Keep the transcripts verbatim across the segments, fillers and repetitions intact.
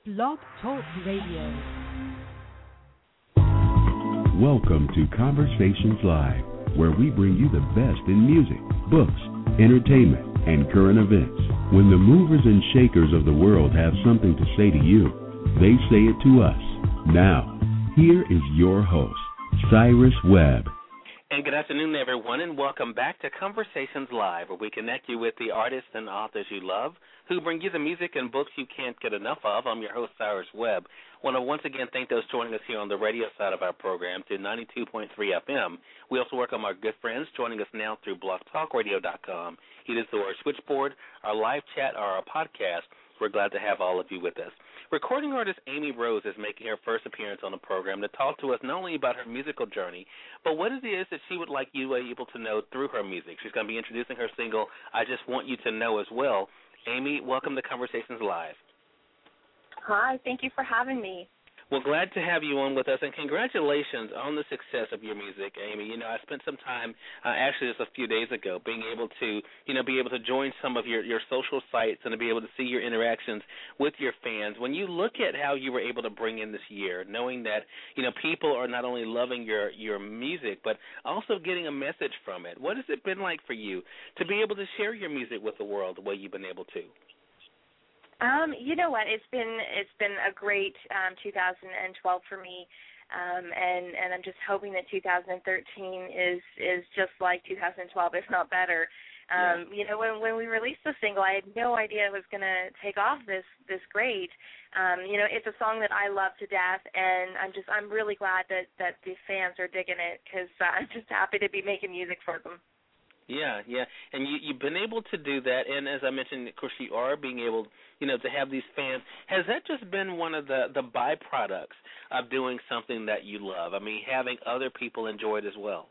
Blog Talk Radio. Welcome to Conversations Live, where we bring you the best in music, books, entertainment, and current events. When the movers and shakers of the world have something to say to you, they say it to us. Now, here is your host, Cyrus Webb. And good afternoon, everyone, and welcome back to Conversations Live, where we connect you with the artists and authors you love, who bring you the music and books you can't get enough of. I'm your host, Cyrus Webb. I want to once again thank those joining us here on the radio side of our program to ninety-two point three F M. We also welcome our good friends joining us now through blog talk radio dot com. Either through our switchboard, our live chat, or our podcast. We're glad to have all of you with us. Recording artist Amy Rose is making her first appearance on the program to talk to us not only about her musical journey, but what it is that she would like you able to know through her music. She's going to be introducing her single, I Just Want You to Know, as well. Amy, welcome to Conversations Live. Hi, thank you for having me. Well, glad to have you on with us, and congratulations on the success of your music, Amy. You know, I spent some time, uh, actually just a few days ago, being able to, you know, be able to join some of your, your social sites and to be able to see your interactions with your fans. When you look at how you were able to bring in this year, knowing that, you know, people are not only loving your, your music, but also getting a message from it, what has it been like for you to be able to share your music with the world the way you've been able to? Um, you know what? It's been it's been a great um, two thousand twelve for me, um, and and I'm just hoping that two thousand thirteen is is just like two thousand twelve, if not better. Um, yeah. You know, when when we released the single, I had no idea it was going to take off this this great. Um, you know, it's a song that I love to death, and I'm just I'm really glad that that the fans are digging it because uh, I'm just happy to be making music for them. Yeah, yeah, and you, you've been able to do that, and as I mentioned, of course, you are being able, you know, to have these fans. Has that just been one of the, the byproducts of doing something that you love? I mean, having other people enjoy it as well.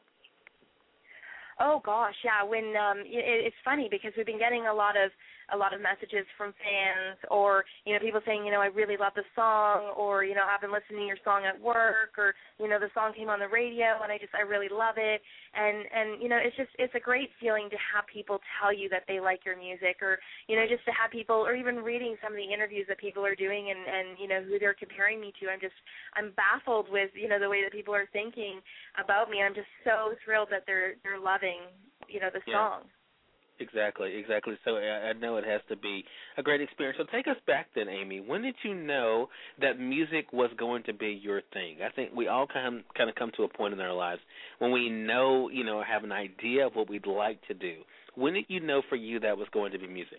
Oh gosh, yeah. When um, it, it's funny because we've been getting a lot of a lot of messages from fans, or you know, people saying, you know, I really love the song, or you know, I've been listening to your song at work, or you know, the song came on the radio and I just I really love it, and and you know, it's just it's a great feeling to have people tell you that they like your music, or you know, just to have people, or even reading some of the interviews that people are doing, and and you know, who they're comparing me to. I'm just I'm baffled with you know the way that people are thinking about me. I'm just so thrilled that they're they're loving you know the yeah. song. Exactly, exactly. So I, I know it has to be a great experience. So take us back then, Amy. When did you know that music was going to be your thing? I think we all kind of, kind of come to a point in our lives when we know, you know, have an idea of what we'd like to do. When did you know for you that was going to be music?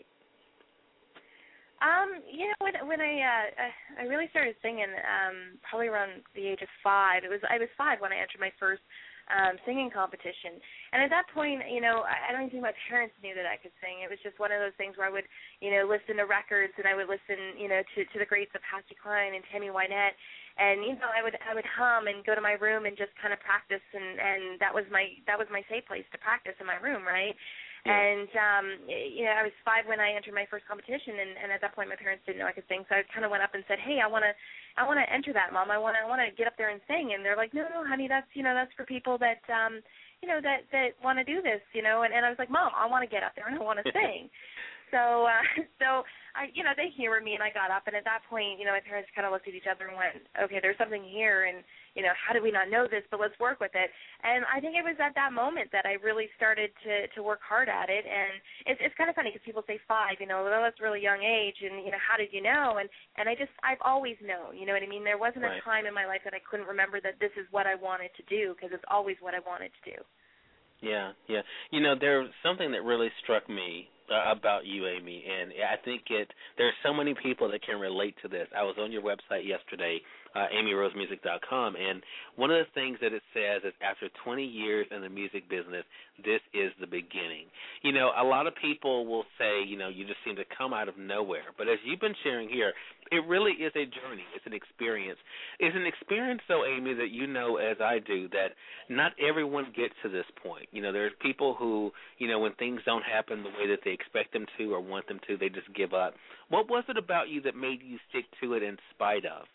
Um, you know, when when I uh, I really started singing, um, probably around the age of five. It was I was five when I entered my first Um, singing competition. And at that point, you know, I, I don't even think my parents knew that I could sing. It was just one of those things where I would, you know, listen to records, and I would listen, you know, to, to the greats of Patsy Cline and Tammy Wynette. And, you know, I would I would hum and go to my room and just kind of practice, and, and that was my that was my safe place to practice, in my room, right? Yeah. And, um, you know, I was five when I entered my first competition, and, and at that point my parents didn't know I could sing, so I kind of went up and said, hey, I want to I want to enter that, Mom. I want to I want to get up there and sing. And they're like, no, no, honey, that's, you know, that's for people that, um, you know, that, that want to do this, you know. And, and I was like, Mom, I want to get up there and I want to sing. So, uh, so I, you know, they humoured me, and I got up. And at that point, you know, my parents kind of looked at each other and went, okay, there's something here, and, you know, how did we not know this? But let's work with it. And I think it was at that moment that I really started to, to work hard at it. And it's, it's kind of funny because people say five, you know, well, that's a really young age, and, you know, how did you know? And, and I just, I've always known, you know what I mean? There wasn't right. a time in my life that I couldn't remember that this is what I wanted to do, because it's always what I wanted to do. Yeah, yeah. You know, there's something that really struck me uh, about you, Amy, and I think it. There's so many people that can relate to this. I was on your website yesterday, uh, amy rose music dot com, and one of the things that it says is after twenty years in the music business, this is the beginning. You know, a lot of people will say, you know, you just seem to come out of nowhere, but as you've been sharing here, it really is a journey. It's an experience. It's an experience, though, Amy, that you know as I do, that not everyone gets to this point. You know, there's people who, you know, when things don't happen the way that they expect them to or want them to, they just give up. What was it about you that made you stick to it in spite of?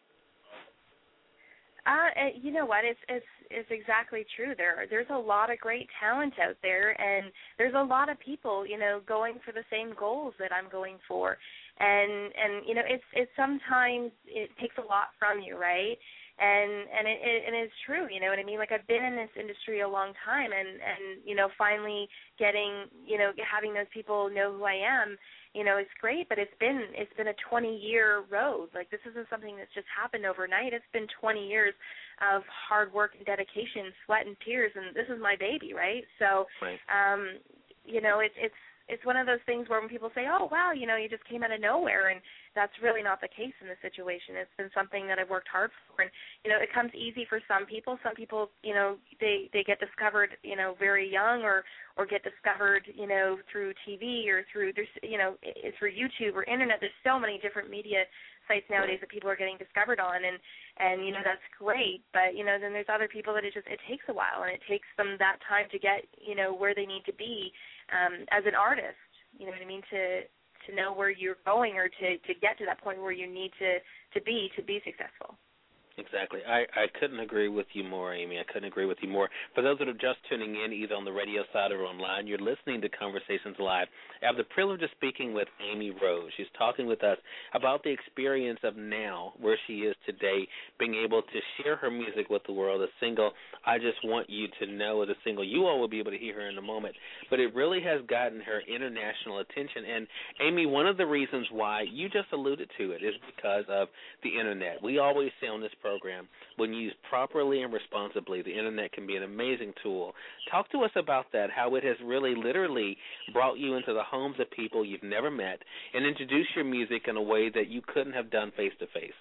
Uh, you know what? It's it's it's exactly true. There there's a lot of great talent out there, and there's a lot of people, you know, going for the same goals that I'm going for. and and you know it's it's sometimes it takes a lot from you, right? And and it, it and it's true, you know what I mean? Like I've been in this industry a long time, and and you know finally getting you know having those people know who I am, you know, it's great, but it's been it's been a twenty year road. Like this isn't something that's just happened overnight. It's been twenty years of hard work and dedication, sweat and tears, and this is my baby, right? So, right. um, you know, it's it's it's one of those things where when people say, "Oh, wow, you know, you just came out of nowhere," and that's really not the case in this situation. It's been something that I've worked hard for, and you know, it comes easy for some people. Some people, you know, they they get discovered, you know, very young, or or get discovered, you know, through T V or through there's, you know, through YouTube or internet. There's so many different media sites nowadays that people are getting discovered on, and and you know that's great. But you know, then there's other people that it just it takes a while, and it takes them that time to get you know where they need to be um, as an artist. You know what I mean? To to know where you're going, or to, to get to that point where you need to, to be to be successful. Exactly. I, I couldn't agree with you more, Amy. I couldn't agree with you more. For those that are just tuning in, either on the radio side or online, you're listening to Conversations Live. I have the privilege of speaking with Amy Rose. She's talking with us about the experience of now, where she is today, being able to share her music with the world. A single, I Just Want You to Know, is a single. You all will be able to hear her in a moment. But it really has gotten her international attention. And, Amy, one of the reasons why, you just alluded to it, is because of the Internet. We always say on this program, when used properly and responsibly, the Internet can be an amazing tool. Talk to us about that, how it has really literally brought you into the homes of people you've never met and introduced your music in a way that you couldn't have done face-to-face.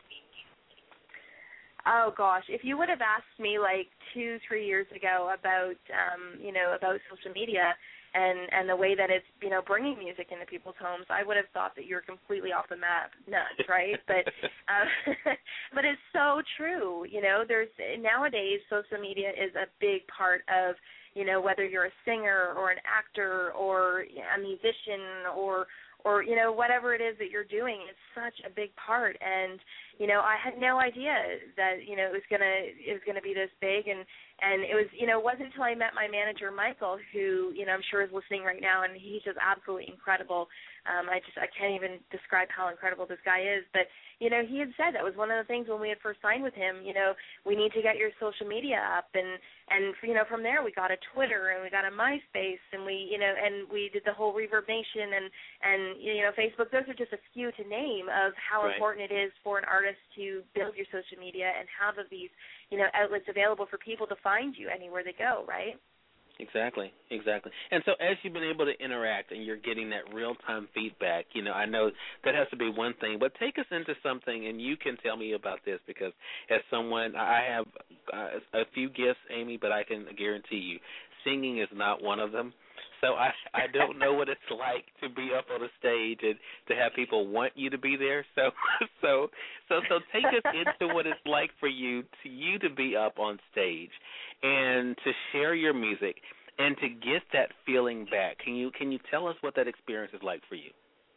Oh, gosh. If you would have asked me like two, three years ago about, um, you know, about social media and, and the way that it's, you know, bringing music into people's homes, I would have thought that you're completely off the map, nuts, right? But um, but it's so true. You know, there's nowadays social media is a big part of, you know, whether you're a singer or an actor or a musician or or, you know, whatever it is that you're doing, it's such a big part. And, you know, I had no idea that, you know, it was gonna it was gonna be this big, and, and it was, you know, it wasn't until I met my manager, Michael, who, you know, I'm sure is listening right now, and he's just absolutely incredible. Um, I just I can't even describe how incredible this guy is. But, you know, he had said that was one of the things when we had first signed with him, you know, we need to get your social media up, and, and you know, from there we got a Twitter and we got a MySpace, and we, you know, and we did the whole Reverb Nation and, and you know, Facebook. Those are just a few to name of how right. important it is for an artist to build your social media and have these, you know, outlets available for people to find you anywhere they go, right? Exactly, exactly. And so as you've been able to interact and you're getting that real-time feedback, you know, I know that has to be one thing, but take us into something, and you can tell me about this, because as someone, I have uh, a few gifts, Amy, but I can guarantee you singing is not one of them. So I I don't know what it's like to be up on a stage and to have people want you to be there. So so so so take us into what it's like for you to you to be up on stage and to share your music and to get that feeling back. Can you can you tell us what that experience is like for you?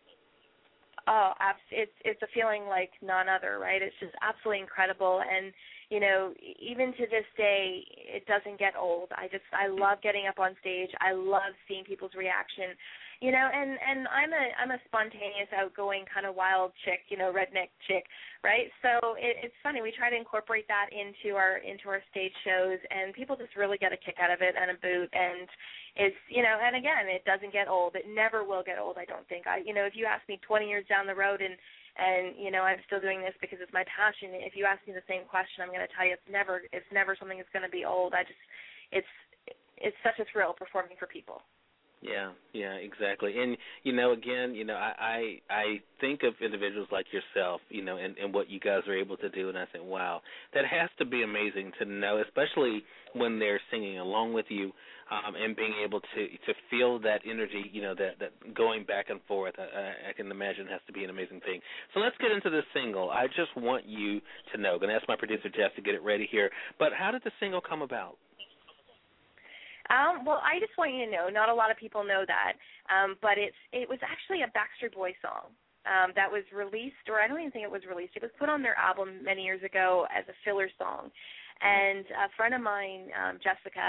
Oh, it's it's a feeling like none other, right? It's just absolutely incredible, and you know, even to this day, it doesn't get old. I just I love getting up on stage. I love seeing people's reaction, you know, and, and I'm a I'm a spontaneous, outgoing, kind of wild chick, you know, redneck chick, right? So it, it's funny. We try to incorporate that into our into our stage shows, and people just really get a kick out of it and a boot, and it's, you know, and again, it doesn't get old. It never will get old, I don't think. I, you know, if you ask me twenty years down the road and, and you know, I'm still doing this because it's my passion, if you ask me the same question, I'm going to tell you it's never it's never something that's going to be old. I just, it's it's such a thrill performing for people. Yeah, yeah, exactly. And, you know, again, you know, I, I, I think of individuals like yourself, you know, and, and what you guys are able to do, and I think, wow, that has to be amazing to know, especially when they're singing along with you, um, and being able to, to feel that energy, you know, that, that going back and forth. I, I can imagine has to be an amazing thing. So let's get into this single. I Just Want You to Know. I'm going to ask my producer, Jeff, to get it ready here. But how did the single come about? Um, well, I Just Want You to Know. Not a lot of people know that, um, but it's it was actually a Backstreet Boys song um, that was released, or I don't even think it was released. It was put on their album many years ago as a filler song. And a friend of mine, um, Jessica,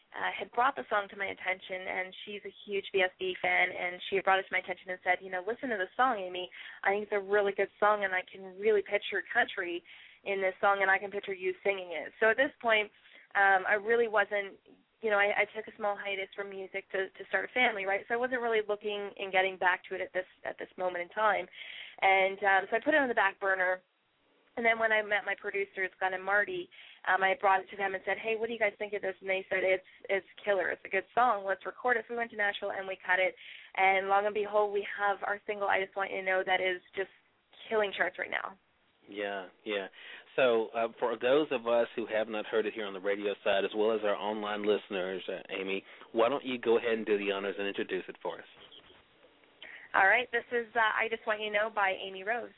uh, had brought the song to my attention, and she's a huge B S B fan, and she had brought it to my attention and said, you know, listen to this song, Amy. I think it's a really good song, and I can really picture country in this song, and I can picture you singing it. So at this point, um, I really wasn't, you know, I, I took a small hiatus from music to, to start a family, right? So I wasn't really looking and getting back to it at this at this moment in time. And um, so I put it on the back burner. And then when I met my producers, Glenn and Marty, um, I brought it to them and said, hey, what do you guys think of this? And they said, it's it's killer. It's a good song. Let's record it. So we went to Nashville and we cut it. And long and behold, we have our single, I Just Want You to Know, that is just killing charts right now. Yeah, yeah. So uh, for those of us who have not heard it here on the radio side, as well as our online listeners, uh, Amy, why don't you go ahead and do the honors and introduce it for us? All right. This is uh, I Just Want You to Know by Amy Rose.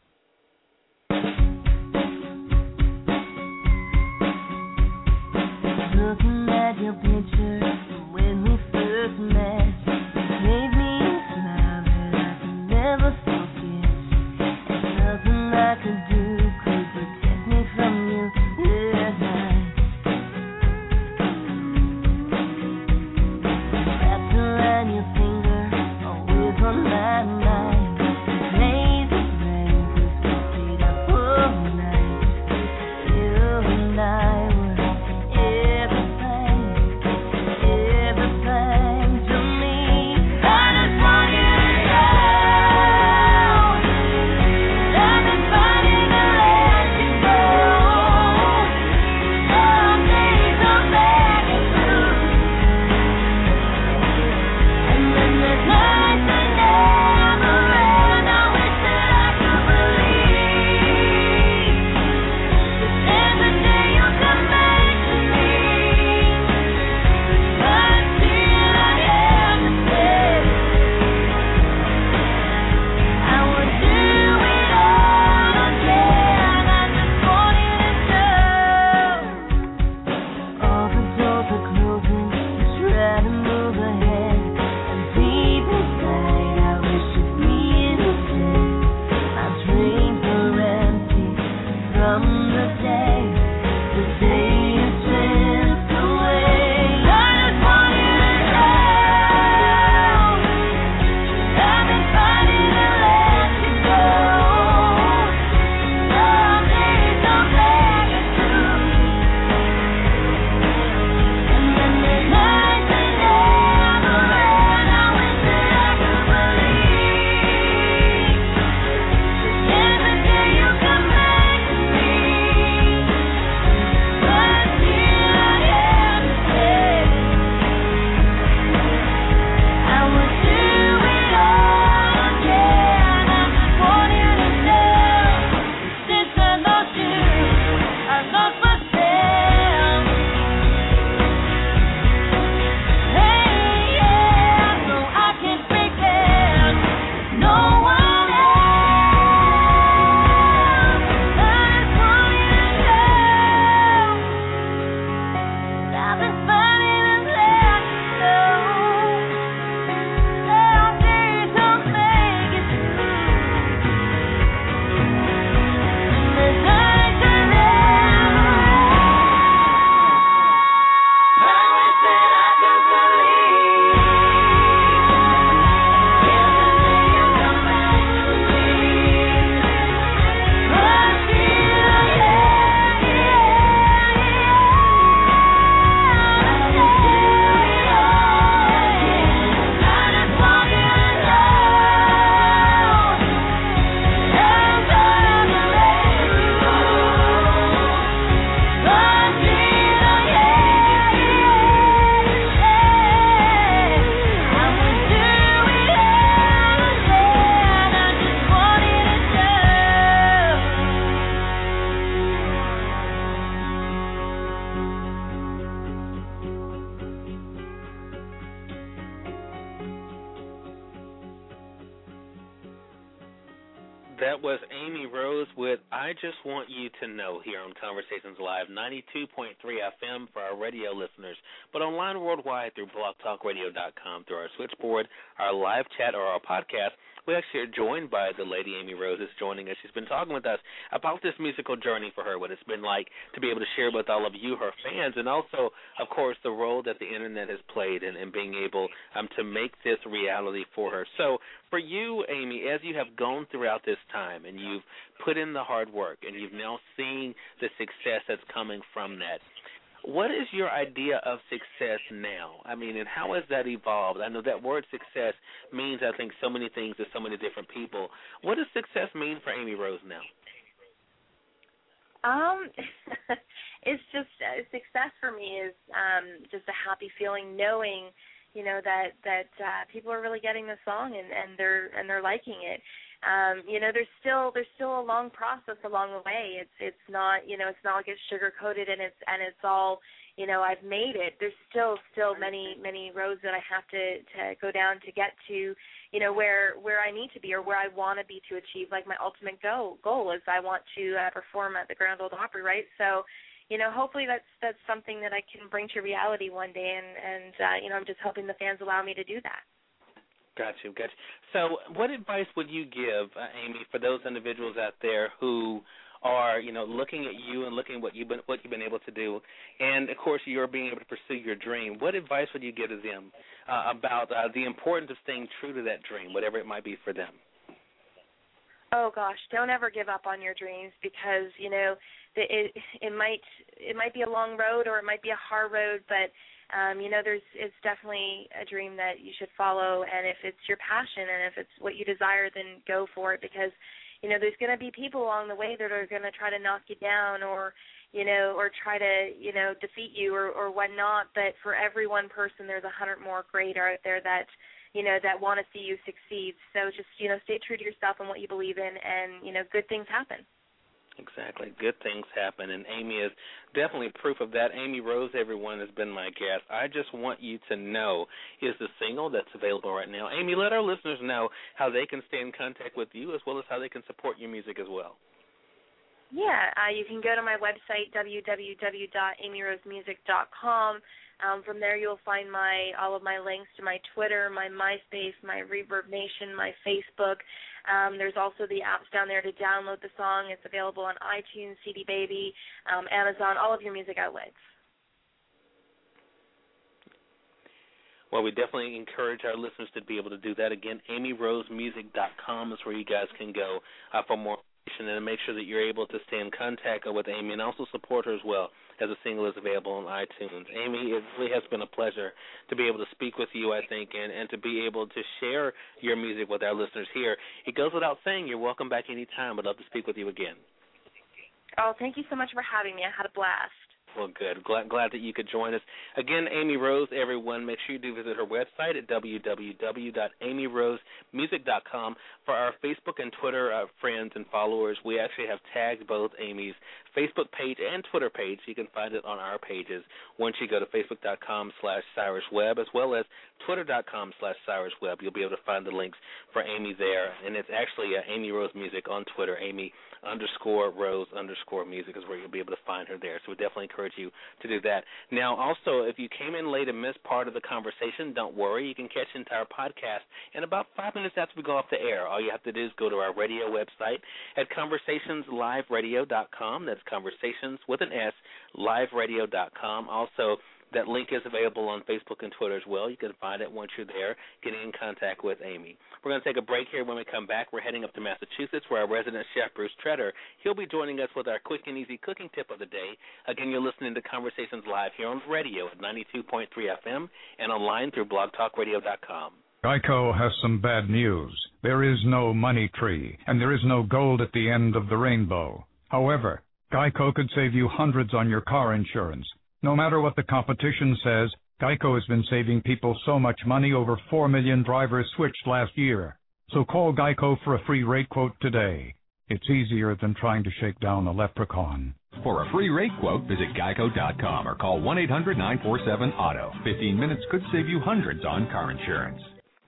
Looking at your picture from when we first met, made me smile that I can never forget. And nothing I could do could protect me from you that night. Wrapped around your finger, always on my mind. Lazy rain, crystal stayed up all night. You and I were everything, everything. Amy Rose with I Just Want You to Know here on Conversations Live, ninety-two point three F M for our radio listeners, but online worldwide through blog talk radio dot com, through our switchboard, our live chat, or our podcast. We actually are joined by the lady Amy Rose is joining us. She's been talking with us about this musical journey for her, what it's been like to be able to share with all of you, her fans, and also, of course, the role that the Internet has played in, in being able um, to make this reality for her. So for you, Amy, as you have gone throughout this time and you've put in the hard work and you've now seen the success that's coming from that, what is your idea of success now? I mean, and how has that evolved? I know that word success means, I think, so many things to so many different people. What does success mean for Amy Rose now? Um, it's just uh, success for me is um, just a happy feeling, knowing, you know, that that uh, people are really getting the song and, and they're and they're liking it. Um, you know, there's still there's still a long process along the way. It's it's not you know it's not like it's sugar coated and it's and it's all you know I've made it. There's still still many many roads that I have to, to go down to get to you know where where I need to be or where I want to be to achieve. Like my ultimate goal goal is I want to uh, perform at the Grand Ole Opry, right? So, you know, hopefully that's that's something that I can bring to reality one day, and and uh, you know I'm just hoping the fans allow me to do that. Got you, got you. So what advice would you give, uh, Amy, for those individuals out there who are, you know, looking at you and looking at what you've been, what you've been able to do, and, of course, you're being able to pursue your dream? What advice would you give to them uh, about uh, the importance of staying true to that dream, whatever it might be for them? Oh gosh, don't ever give up on your dreams because, you know, it it might it might be a long road or it might be a hard road, but Um, you know, there's it's definitely a dream that you should follow, and if it's your passion and if it's what you desire, then go for it because, you know, there's going to be people along the way that are going to try to knock you down or, you know, or try to, you know, defeat you or, or whatnot, but for every one person, there's a hundred more great out there that, you know, that want to see you succeed. So just, you know, stay true to yourself and what you believe in, and, you know, good things happen. Exactly. Good things happen, and Amy is definitely proof of that. Amy Rose, everyone, has been my guest. I Just Want You to Know is the single that's available right now. Amy, let our listeners know how they can stay in contact with you as well as how they can support your music as well. Yeah, uh, you can go to my website, w w w dot amy rose music dot com. Um, from there, you'll find my all of my links to my Twitter, my MySpace, my Reverb Nation, my Facebook. Um, there's also the apps down there to download the song. It's available on iTunes, C D Baby, um, Amazon, all of your music outlets. Well, we definitely encourage our listeners to be able to do that. Again, amy rose music dot com is where you guys can go uh, for more information and make sure that you're able to stay in contact with Amy and also support her as well, as a single is available on iTunes. Amy, it really has been a pleasure to be able to speak with you, I think, and, and to be able to share your music with our listeners here. It goes without saying you're welcome back anytime. I'd love to speak with you again. Oh, thank you so much for having me. I had a blast. Well, good. Glad, glad that you could join us. Again, Amy Rose, everyone, make sure you do visit her website at w w w dot amy rose music dot com. For our Facebook and Twitter uh, friends and followers, we actually have tagged both Amy's Facebook page and Twitter page. You can find it on our pages once you go to facebook dot com slash Cyrus Webb as well as twitter dot com slash Cyrus Webb. You'll be able to find the links for Amy there. And it's actually uh, Amy Rose Music on Twitter, Amy underscore Rose underscore Music is where you'll be able to find her there. So we definitely encourage you to do that. Now, also, if you came in late and missed part of the conversation, don't worry. You can catch the entire podcast in about five minutes after we go off the air. All you have to do is go to our radio website at conversations live radio dot com. That's Conversations with an S, live radio dot com. Also, that link is available on Facebook and Twitter as well. You can find it once you're there, getting in contact with Amy. We're going to take a break here. When we come back, we're heading up to Massachusetts where our resident chef, Bruce Tretter, he'll be joining us with our quick and easy cooking tip of the day. Again, you're listening to Conversations Live here on radio at ninety-two point three F M and online through blog talk radio dot com. Geico has some bad news. There is no money tree, and there is no gold at the end of the rainbow. However, Geico could save you hundreds on your car insurance. No matter what the competition says, Geico has been saving people so much money. Over four million drivers switched last year. So call Geico for a free rate quote today. It's easier than trying to shake down a leprechaun. For a free rate quote, visit geico dot com or call one eight hundred nine four seven auto. fifteen minutes could save you hundreds on car insurance.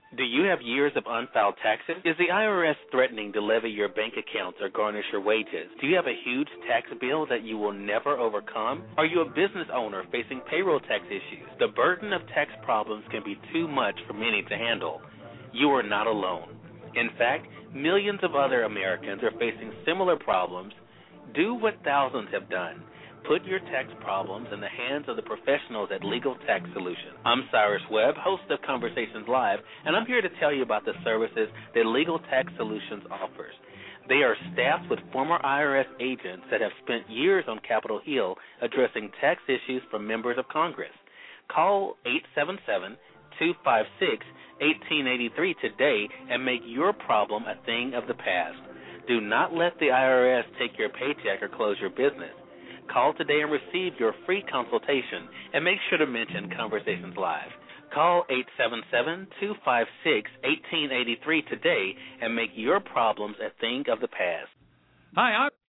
Do you have years of unfiled taxes? Is the I R S threatening to levy your bank accounts or garnish your wages? Do you have a huge tax bill that you will never overcome? Are you a business owner facing payroll tax issues? The burden of tax problems can be too much for many to handle. You are not alone. In fact, millions of other Americans are facing similar problems. Do what thousands have done. Put your tax problems in the hands of the professionals at Legal Tax Solutions. I'm Cyrus Webb, host of Conversations Live, and I'm here to tell you about the services that Legal Tax Solutions offers. They are staffed with former I R S agents that have spent years on Capitol Hill addressing tax issues for members of Congress. Call eight seven seven, two five six, one eight eight three today and make your problem a thing of the past. Do not let the I R S take your paycheck or close your business. Call today and receive your free consultation, and make sure to mention Conversations Live. Call eight seven seven, two five six, one eight eight three today and make your problems a thing of the past. Hi, I'm